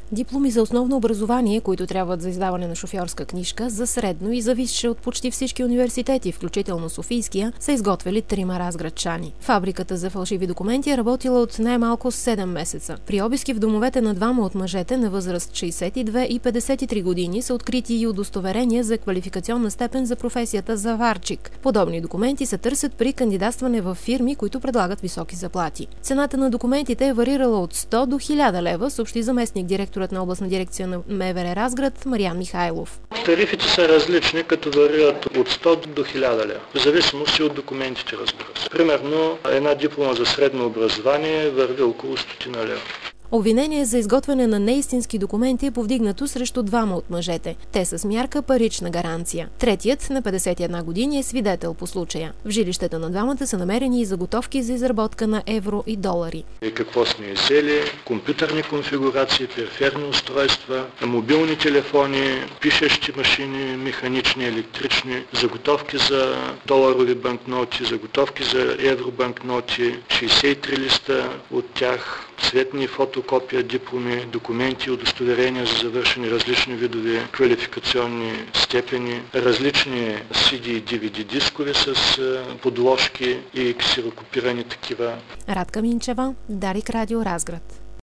Дипломи за основно образование, които трябват за издаване на шофьорска книжка, за средно и за висше от почти всички университети, включително Софийския, са изготвили 3 разградчани. Фабриката за фалшиви документи е работила от най-малко 7 месеца. При обиски в домовете на 2 от мъжете на възраст 62 и 53 години са открити и удостоверения за квалификационна степен за професията заварчик. Подобни документи се търсят при кандидатстване в фирми, които предлагат високи заплати. Цената на документите е варирала от 100 до 1000 лева, съобщи заместник директорът на областна дирекция на МВР Разград Мариан Михайлов. Тарифите са различни, като варират от 100 до 1000 лева, в зависимост от документите, разбира се. Примерно, една диплома за средно образование върви около 100 лева. Обвинение за изготвяне на неистински документи е повдигнато срещу 2 от мъжете. Те са с мярка парична гаранция. Третият, на 51 години, е свидетел по случая. В жилищата на двамата са намерени и заготовки за изработка на евро и долари. Какво сме иззели? Компютърни конфигурации, периферни устройства, мобилни телефони, пишещи машини, механични, електрични, заготовки за доларови банкноти, заготовки за евробанкноти, 63 листа от тях, цветни фотокопия, дипломи, документи, удостоверения за завършени различни видове квалификационни степени, различни CD и DVD дискове с подложки и ксерокопирани такива. Радка Минчева, Дарик Радио Разград.